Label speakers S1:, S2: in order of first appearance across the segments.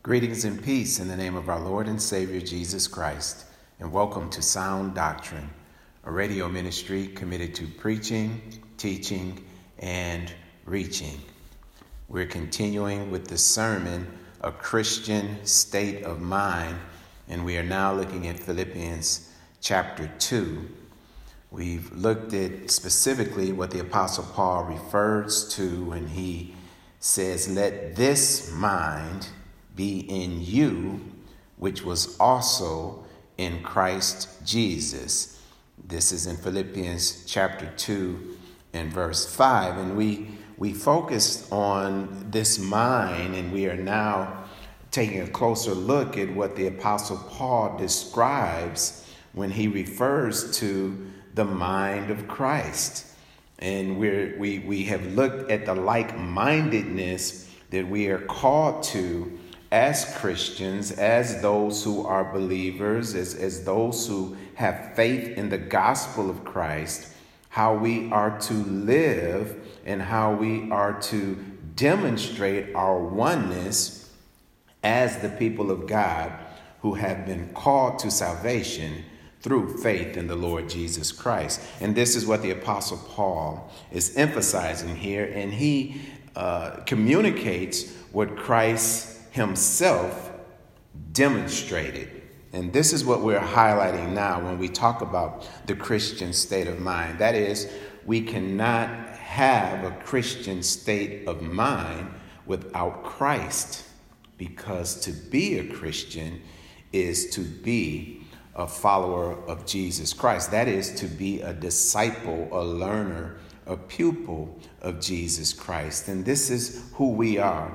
S1: Greetings and peace in the name of our Lord and Savior Jesus Christ, and welcome to Sound Doctrine, a radio ministry committed to preaching, teaching, and reaching. We're continuing with the sermon, A Christian State of Mind, and we are now looking at Philippians chapter 2. We've looked at specifically what the Apostle Paul refers to when he says, "Let this mind be in you, which was also in Christ Jesus." This is in Philippians chapter 2 and verse 5. And we focused on this mind, and we are now taking a closer look at what the Apostle Paul describes when he refers to the mind of Christ. And we have looked at the like-mindedness that we are called to as Christians, as those who are believers, as those who have faith in the gospel of Christ, how we are to live and how we are to demonstrate our oneness as the people of God who have been called to salvation through faith in the Lord Jesus Christ. And this is what the Apostle Paul is emphasizing here, and he communicates what Christ himself demonstrated. And this is what we're highlighting now when we talk about the Christian state of mind. That is, we cannot have a Christian state of mind without Christ, because to be a Christian is to be a follower of Jesus Christ. That is to be a disciple, a learner, a pupil of Jesus Christ. And this is who we are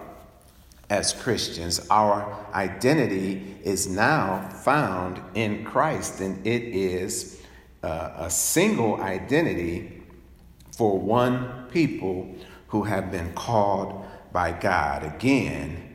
S1: as Christians. Our identity is now found in Christ, and it is a single identity for one people who have been called by God. Again,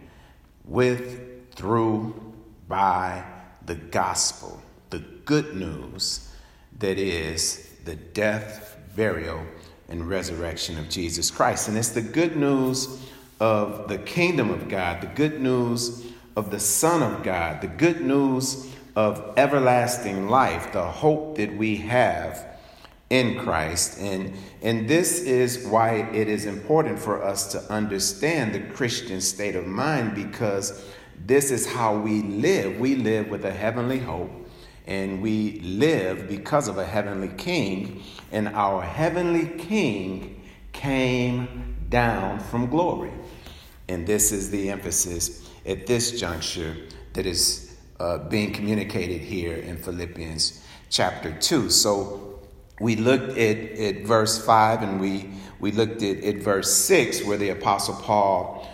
S1: with, through, by the gospel, the good news that is the death, burial, and resurrection of Jesus Christ. And it's the good news of the kingdom of God, the good news of the Son of God, the good news of everlasting life, the hope that we have in Christ. And this is why it is important for us to understand the Christian state of mind, because this is how we live. We live with a heavenly hope, and we live because of a heavenly King, and our heavenly King came down from glory. And this is the emphasis at this juncture that is being communicated here in Philippians chapter 2. So we looked at verse 5, and we looked at verse 6, where the Apostle Paul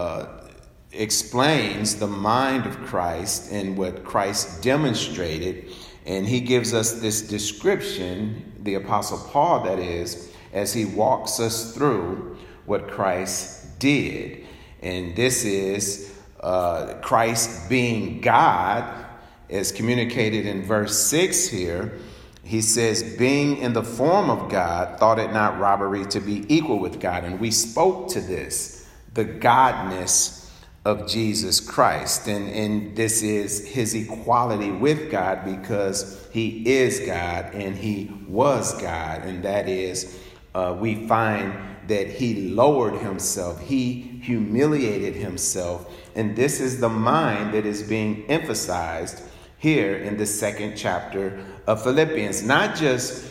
S1: explains the mind of Christ and what Christ demonstrated. And he gives us this description, the Apostle Paul that is, as he walks us through what Christ did. And this is Christ being God, as communicated in verse 6 here. He says, being in the form of God, thought it not robbery to be equal with God. And we spoke to this, the godness of Jesus Christ. And this is his equality with God, because he is God and he was God. And that is, we find that he lowered himself. He humiliated himself. And this is the mind that is being emphasized here in the second chapter of Philippians, not just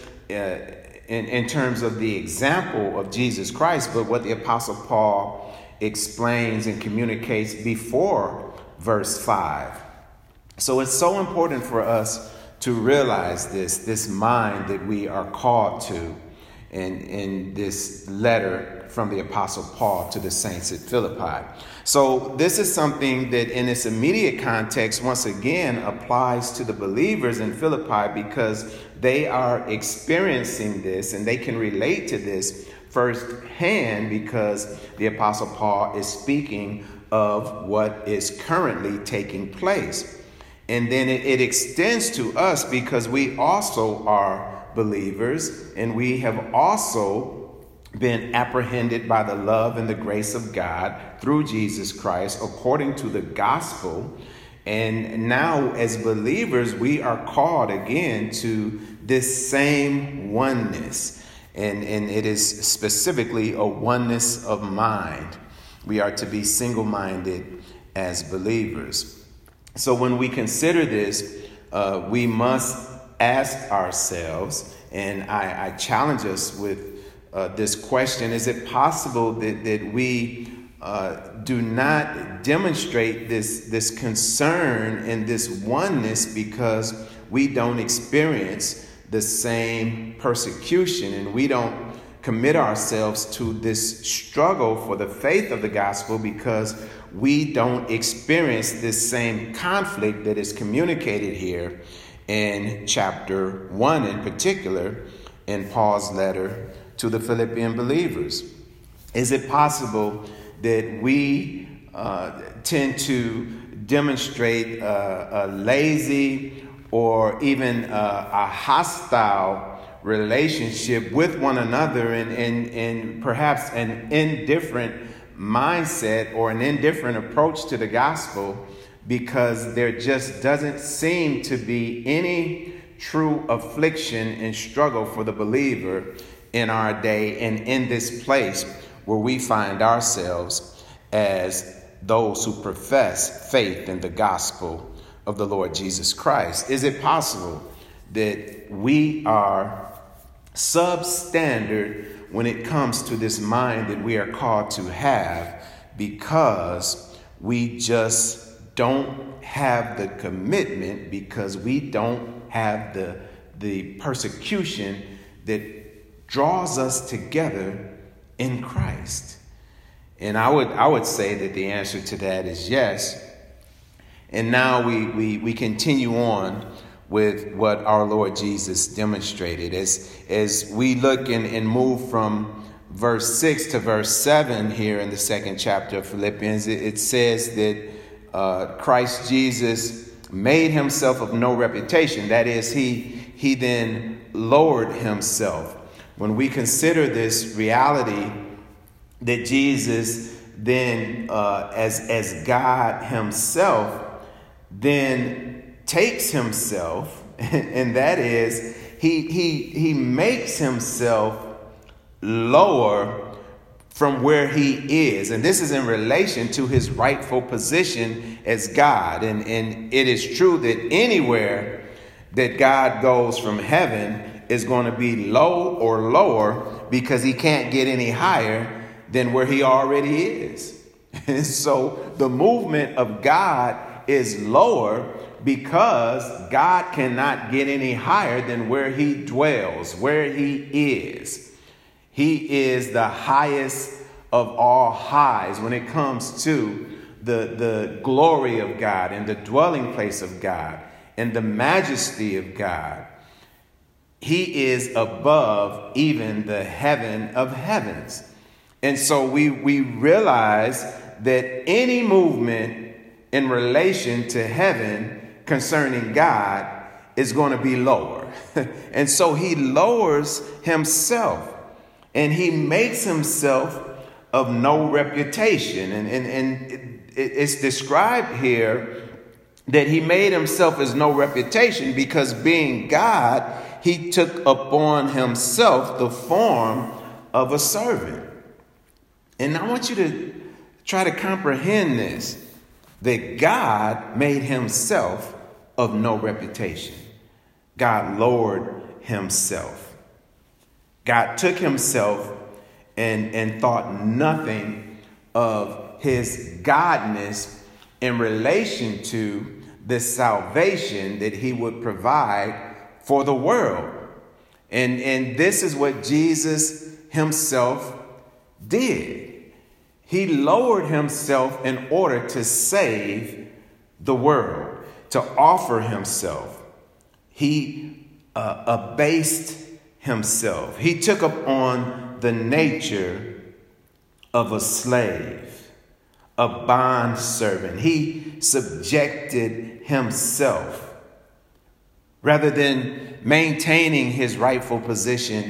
S1: in terms of the example of Jesus Christ, but what the Apostle Paul explains and communicates before verse 5. So it's so important for us to realize this mind that we are called to in this letter from the Apostle Paul to the saints at Philippi. So this is something that in its immediate context, once again, applies to the believers in Philippi, because they are experiencing this and they can relate to this firsthand, because the Apostle Paul is speaking of what is currently taking place. And then it extends to us, because we also are believers, and we have also been apprehended by the love and the grace of God through Jesus Christ according to the gospel. And now as believers, we are called again to this same oneness. And it is specifically a oneness of mind. We are to be single-minded as believers. So when we consider this, we must ask ourselves, and I challenge us with this question: is it possible that we do not demonstrate this concern and this oneness because we don't experience the same persecution, and we don't commit ourselves to this struggle for the faith of the gospel because we don't experience this same conflict that is communicated here in chapter 1 in particular in Paul's letter to the Philippian believers? Is it possible that we tend to demonstrate a lazy or even a hostile relationship with one another and perhaps an indifferent mindset or an indifferent approach to the gospel because there just doesn't seem to be any true affliction and struggle for the believer in our day and in this place where we find ourselves as those who profess faith in the gospel of the Lord Jesus Christ? Is it possible that we are substandard when it comes to this mind that we are called to have because we just don't have the commitment, because we don't have the persecution that draws us together in Christ? And I would say that the answer to that is yes. And now we continue on with what our Lord Jesus demonstrated. As we look and move from verse 6 to verse 7 here in the second chapter of Philippians, it says that Christ Jesus made himself of no reputation. That is, he then lowered himself. When we consider this reality that Jesus then, as God himself, then takes himself, and that is, he makes himself lower from where he is. And this is in relation to his rightful position as God. And it is true that anywhere that God goes from heaven is going to be low or lower because he can't get any higher than where he already is. And so the movement of God is lower because God cannot get any higher than where he dwells, where he is. He is the highest of all highs when it comes to the glory of God and the dwelling place of God and the majesty of God. He is above even the heaven of heavens. And so we realize that any movement in relation to heaven concerning God is going to be lower. And so he lowers himself and he makes himself of no reputation. And it's described here that he made himself as no reputation because being God, he took upon himself the form of a servant. And I want you to try to comprehend this, that God made himself of no reputation. God lowered himself. God took himself and thought nothing of his godness in relation to the salvation that he would provide for the world. And this is what Jesus himself did. He lowered himself in order to save the world, to offer himself. He abased himself. He took upon the nature of a slave, a bondservant. He subjected himself. Rather than maintaining his rightful position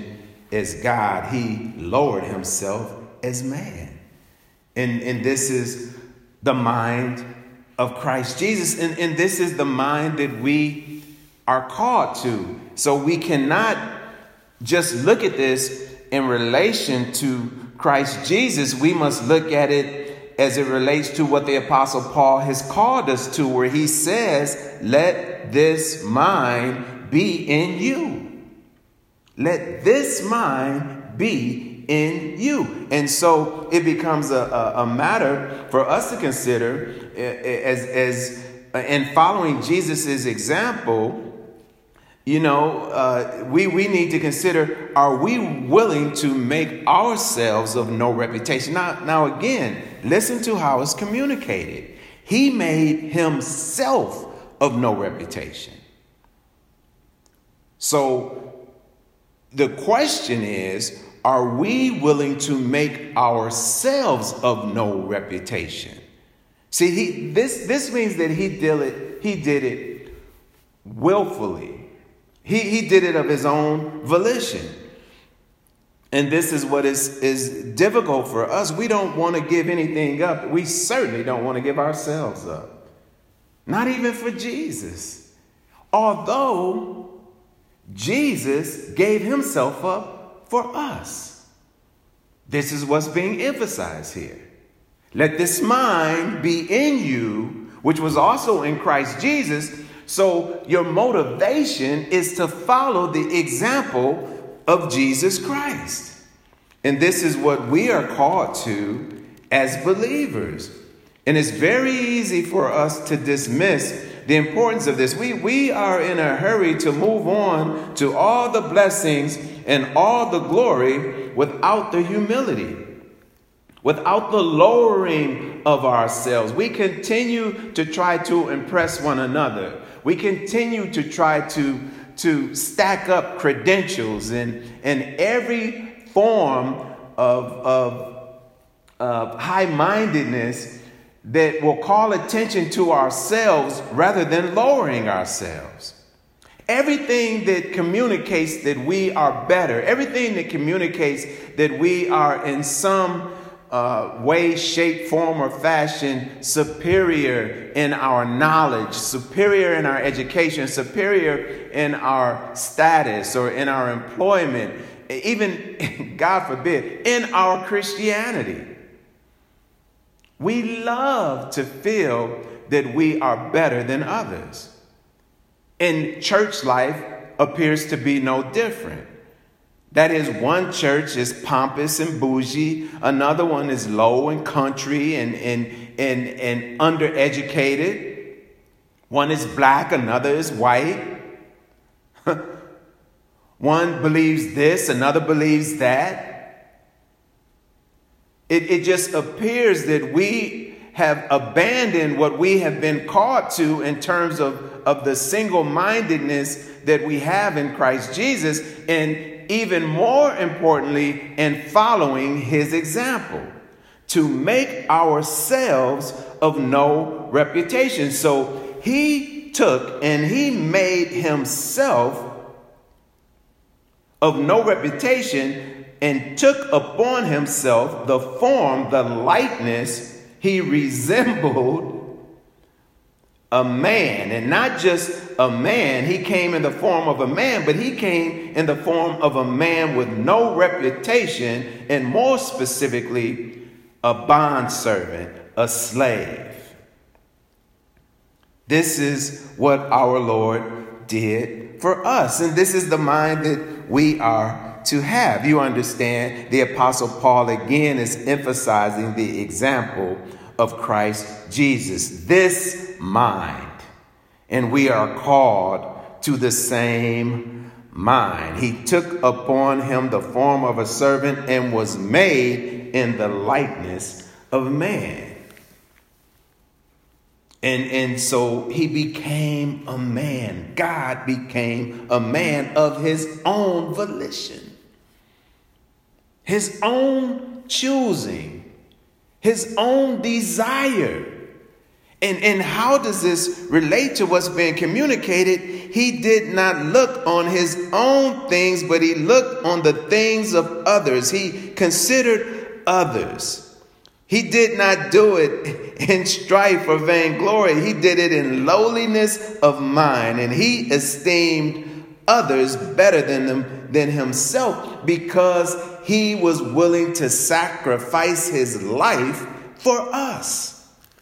S1: as God, he lowered himself as man. And this is the mind of Christ Jesus. And this is the mind that we are called to. So we cannot just look at this in relation to Christ Jesus. We must look at it as it relates to what the Apostle Paul has called us to, where he says, let this mind be in you. Let this mind be in you. And so it becomes a matter for us to consider as in following Jesus's example. We need to consider, are we willing to make ourselves of no reputation? Now again, listen to how it's communicated. He made himself of no reputation. So the question is, are we willing to make ourselves of no reputation? See, this means that he did it willfully. He did it of his own volition. And this is what is difficult for us. We don't want to give anything up. We certainly don't want to give ourselves up. Not even for Jesus. Although Jesus gave himself up for us. This is what's being emphasized here. Let this mind be in you, which was also in Christ Jesus. So your motivation is to follow the example of Jesus Christ. And this is what we are called to as believers. And it's very easy for us to dismiss the importance of this. We are in a hurry to move on to all the blessings and all the glory without the humility, without the lowering of ourselves. We continue to try to impress one another. We continue to try to stack up credentials and every form of high-mindedness that will call attention to ourselves rather than lowering ourselves. Everything that communicates that we are better, everything that communicates that we are in some way, shape, form, or fashion superior in our knowledge, superior in our education, superior in our status or in our employment, even, God forbid, in our Christianity. We love to feel that we are better than others. And church life appears to be no different. That is, one church is pompous and bougie. Another one is low and country and undereducated. One is black, another is white. One believes this, another believes that. It just appears that we have abandoned what we have been called to in terms of the single-mindedness that we have in Christ Jesus, and even more importantly, in following his example, to make ourselves of no reputation. So he took and he made himself of no reputation and took upon himself the form, the likeness. He resembled a man, and not just a man. He came in the form of a man, but he came in the form of a man with no reputation, and more specifically, a bondservant, a slave. This is what our Lord did for us, and this is the mind that we are to have. You understand, the Apostle Paul again is emphasizing the example of Christ Jesus, this mind. And we are called to the same mind. He took upon him the form of a servant and was made in the likeness of man. And so he became a man. God became a man of his own volition, his own choosing, his own desire. And how does this relate to what's being communicated? He did not look on his own things, but he looked on the things of others. He considered others. He did not do it in strife or vainglory. He did it in lowliness of mind, and he esteemed others better than himself, because he was willing to sacrifice his life for us.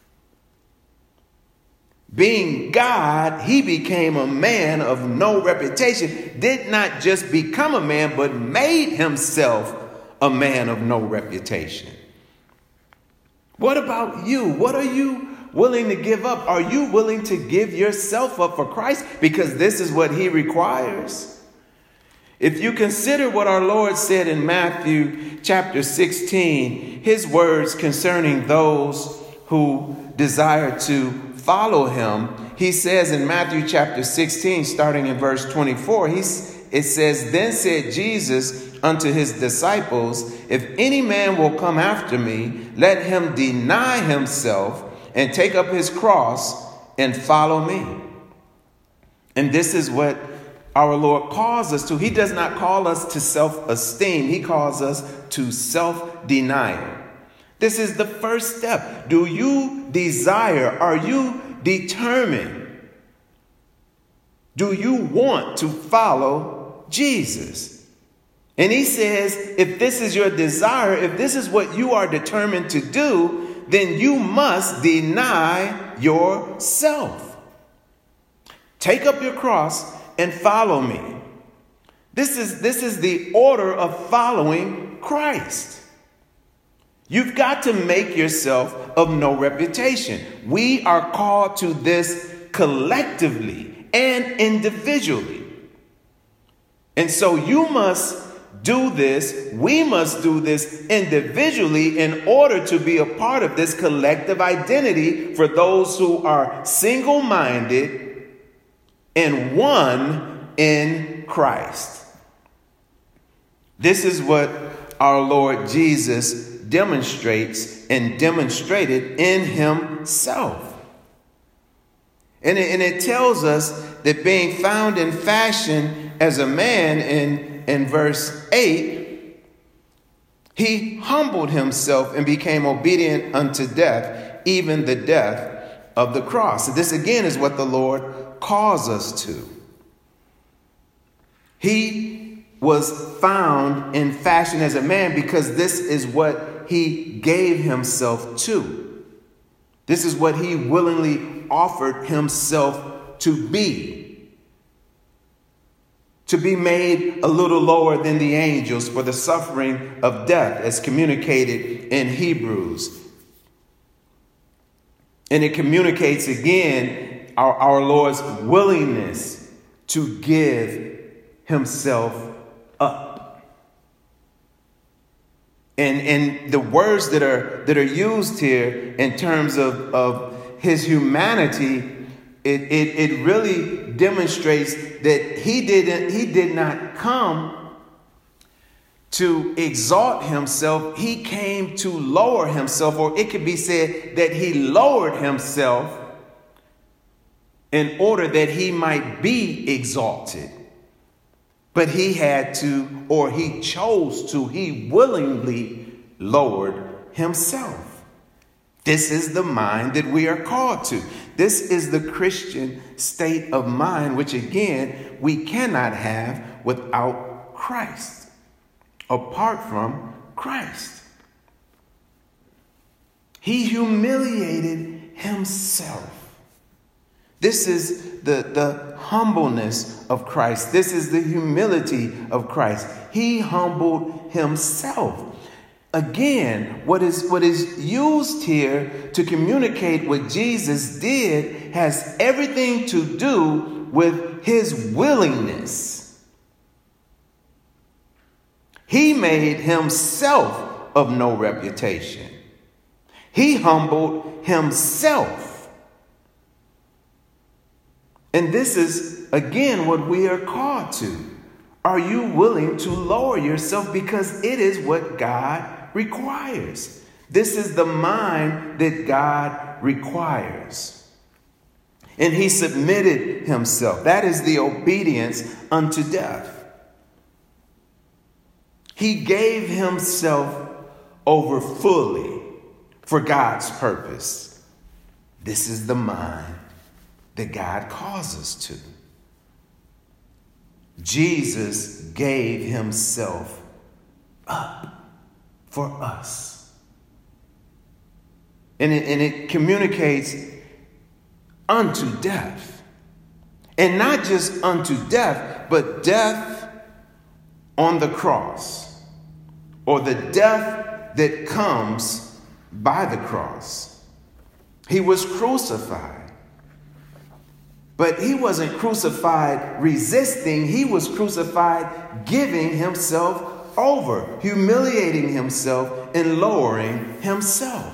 S1: Being God, he became a man of no reputation. Did not just become a man, but made himself a man of no reputation. What about you? What are you willing to give up? Are you willing to give yourself up for Christ? Because this is what he requires. If you consider what our Lord said in Matthew chapter 16, his words concerning those who desire to follow him, he says in Matthew chapter 16, starting in verse 24, it says, "Then said Jesus unto his disciples, If any man will come after me, let him deny himself and take up his cross and follow me." And this is what our Lord calls us to. He does not call us to self-esteem. He calls us to self-denial. This is the first step. Do you desire? Are you determined? Do you want to follow Jesus? And he says, if this is your desire, if this is what you are determined to do, then you must deny yourself. Take up your cross and follow me. This is the order of following Christ. You've got to make yourself of no reputation. We are called to this collectively and individually. And so you must do this. We must do this individually in order to be a part of this collective identity for those who are single-minded and one in Christ. This is what our Lord Jesus demonstrates and demonstrated in himself. And it tells us that being found in fashion as a man in verse 8, he humbled himself and became obedient unto death, even the death of the cross. So this again is what the Lord calls us to. He was found in fashion as a man because this is what he gave himself to. This is what he willingly offered himself to be made a little lower than the angels for the suffering of death, as communicated in Hebrews. And it communicates again our Lord's willingness to give himself up. And the words that are used here in terms of his humanity, it really demonstrates that he did not come to exalt himself. He came to lower himself, or it could be said that he lowered himself in order that he might be exalted. But he had to, or he chose to, he willingly lowered himself. This is the mind that we are called to. This is the Christian state of mind, which again, we cannot have without Christ, apart from Christ. He humiliated himself. This is the humbleness of Christ. This is the humility of Christ. He humbled himself. Again, what is used here to communicate what Jesus did has everything to do with his willingness. He made himself of no reputation. He humbled himself. And this is, again, what we are called to. Are you willing to lower yourself? Because it is what God requires. This is the mind that God requires. And he submitted himself. That is the obedience unto death. He gave himself over fully for God's purpose. This is the mind that God calls us to. Jesus gave himself up for us. And it communicates unto death. And not just unto death, but death on the cross, or the death that comes by the cross. He was crucified. But he wasn't crucified resisting. He was crucified giving himself over, humiliating himself and lowering himself.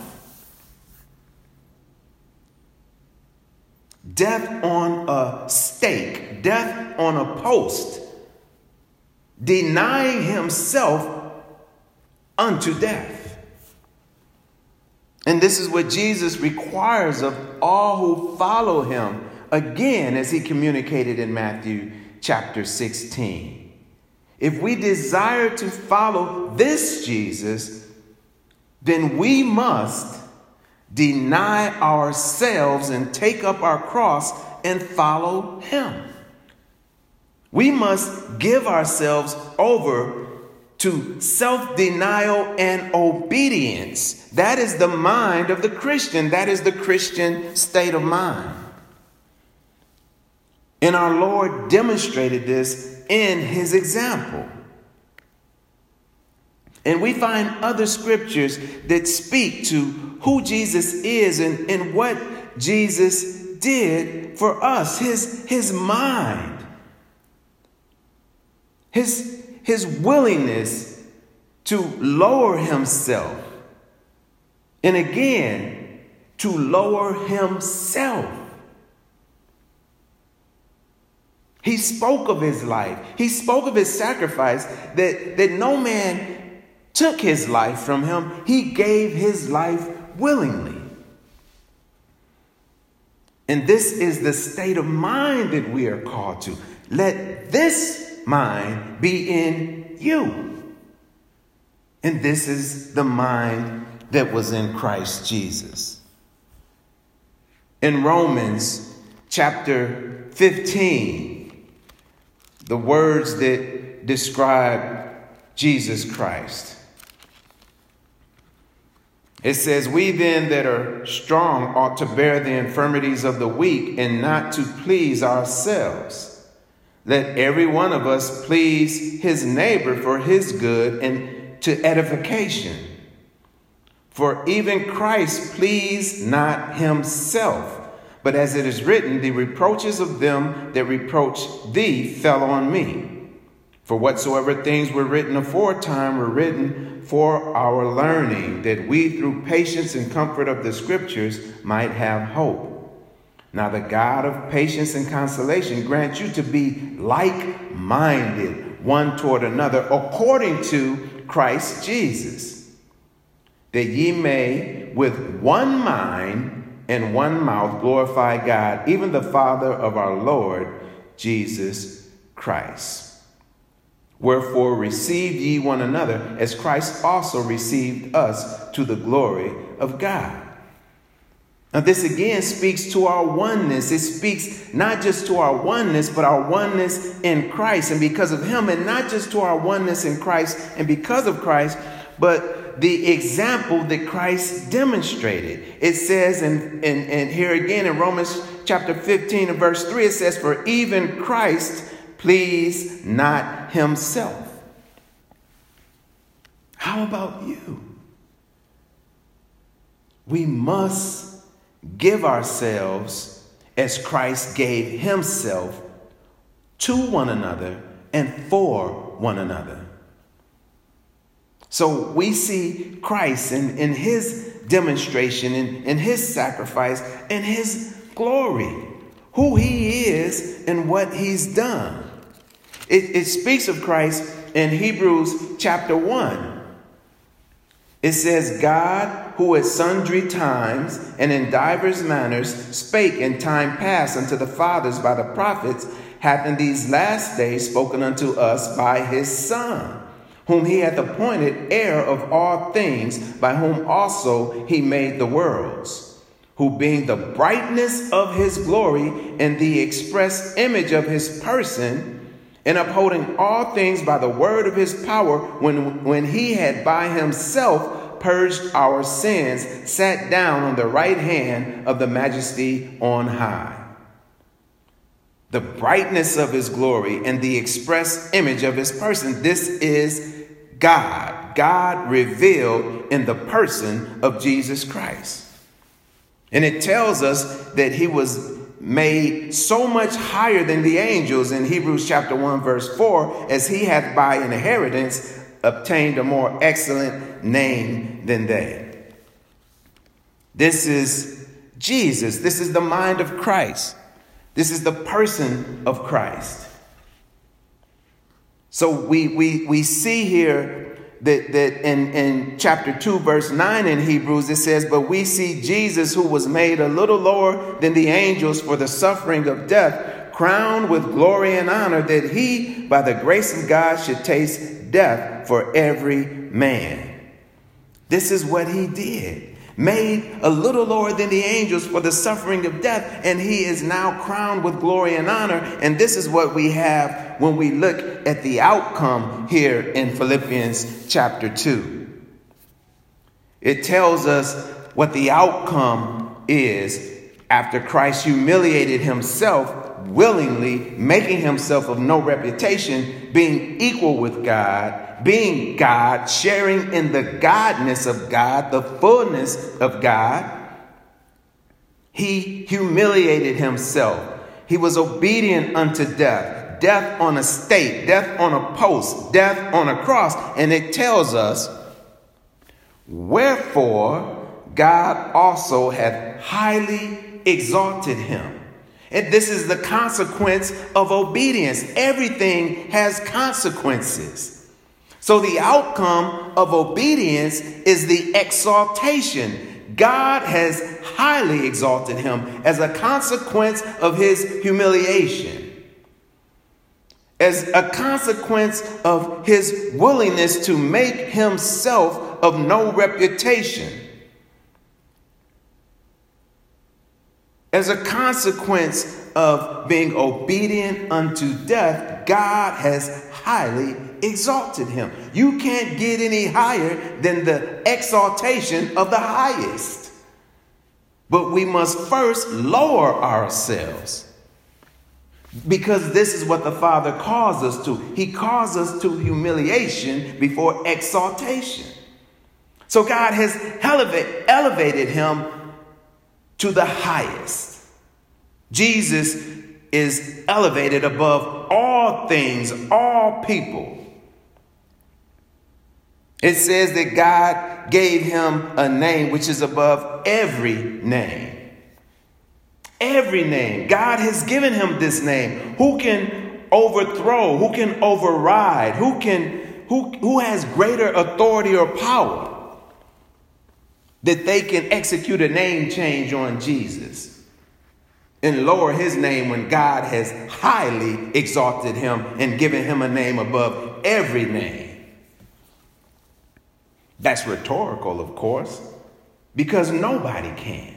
S1: Death on a stake, death on a post, denying himself unto death. And this is what Jesus requires of all who follow him, again, as he communicated in Matthew chapter 16. If we desire to follow this Jesus, then we must deny ourselves and take up our cross and follow him. We must give ourselves over to self-denial and obedience. That is the mind of the Christian. That is the Christian state of mind. And our Lord demonstrated this in his example. And we find other scriptures that speak to who Jesus is and what Jesus did for us. His mind. His willingness to lower himself. And again, to lower himself. He spoke of his life. He spoke of his sacrifice, that no man took his life from him. He gave his life willingly. And this is the state of mind that we are called to. Let this mind be in you. And this is the mind that was in Christ Jesus. In Romans chapter 15, the words that describe Jesus Christ. It says, we then that are strong ought to bear the infirmities of the weak and not to please ourselves. Let every one of us please his neighbor for his good and to edification. For even Christ pleased not himself, but as it is written, the reproaches of them that reproach thee fell on me. For whatsoever things were written aforetime were written for our learning, that we through patience and comfort of the scriptures might have hope. Now the God of patience and consolation grant you to be like-minded one toward another according to Christ Jesus, that ye may with one mind and one mouth glorify God, even the Father of our Lord Jesus Christ. Wherefore receive ye one another, as Christ also received us to the glory of God. Now this again speaks to our oneness. It speaks not just to our oneness, but our oneness in Christ and because of him, and not just to our oneness in Christ and because of Christ, but the example that Christ demonstrated. It says, and here again in Romans chapter 15 and verse 3, it says, for even Christ pleased not himself. How about you? We must give ourselves as Christ gave himself to one another and for one another. So we see Christ in his demonstration, in his sacrifice, and his glory, who he is and what he's done. It speaks of Christ in Hebrews chapter 1. It says, God, who at sundry times and in divers manners spake in time past unto the fathers by the prophets, hath in these last days spoken unto us by his Son, whom he hath appointed heir of all things, by whom also he made the worlds, who being the brightness of his glory and the express image of his person, and upholding all things by the word of his power, when he had by himself purged our sins, sat down on the right hand of the majesty on high. The brightness of his glory and the express image of his person. This is God. God revealed in the person of Jesus Christ. And it tells us that he was made so much higher than the angels in Hebrews chapter 1 verse 4, as he hath by inheritance obtained a more excellent name than they. This is Jesus. This is the mind of Christ. This is the person of Christ. So we see here that in chapter 2, verse 9 in Hebrews, it says, but we see Jesus, who was made a little lower than the angels for the suffering of death, crowned with glory and honor, that he, by the grace of God, should taste death for every man. This is what he did. Made a little lower than the angels for the suffering of death, and he is now crowned with glory and honor. And this is what we have when we look at the outcome here in Philippians chapter 2. It tells us what the outcome is after Christ humiliated himself willingly, making himself of no reputation, being equal with God, being God, sharing in the godness of God, the fullness of God. He humiliated himself. He was obedient unto death, death on a stake, death on a post, death on a cross. And it tells us, wherefore God also hath highly exalted him. And this is the consequence of obedience. Everything has consequences. So the outcome of obedience is the exaltation. God has highly exalted him as a consequence of his humiliation, as a consequence of his willingness to make himself of no reputation. As a consequence of being obedient unto death, God has highly exalted him. You can't get any higher than the exaltation of the highest. But we must first lower ourselves, because this is what the Father calls us to. He calls us to humiliation before exaltation. So God has elevated him to the highest. Jesus is elevated above all things, all people. It says that God gave him a name which is above every name. Every name. God has given him this name. Who can overthrow? Who can override? Who has greater authority or power that they can execute a name change on Jesus and lower his name when God has highly exalted him and given him a name above every name? That's rhetorical, of course, because nobody can.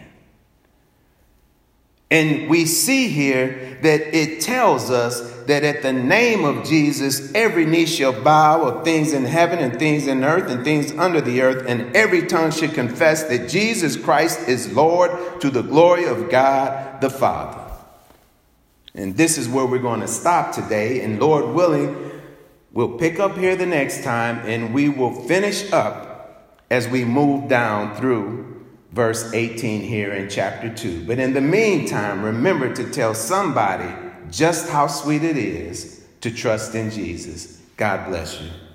S1: And we see here that it tells us that at the name of Jesus, every knee shall bow, of things in heaven and things in earth and things under the earth, and every tongue should confess that Jesus Christ is Lord, to the glory of God the Father. And this is where we're going to stop today. And Lord willing, we'll pick up here the next time, and we will finish up as we move down through verse 18 here in chapter 2. But in the meantime, remember to tell somebody just how sweet it is to trust in Jesus. God bless you.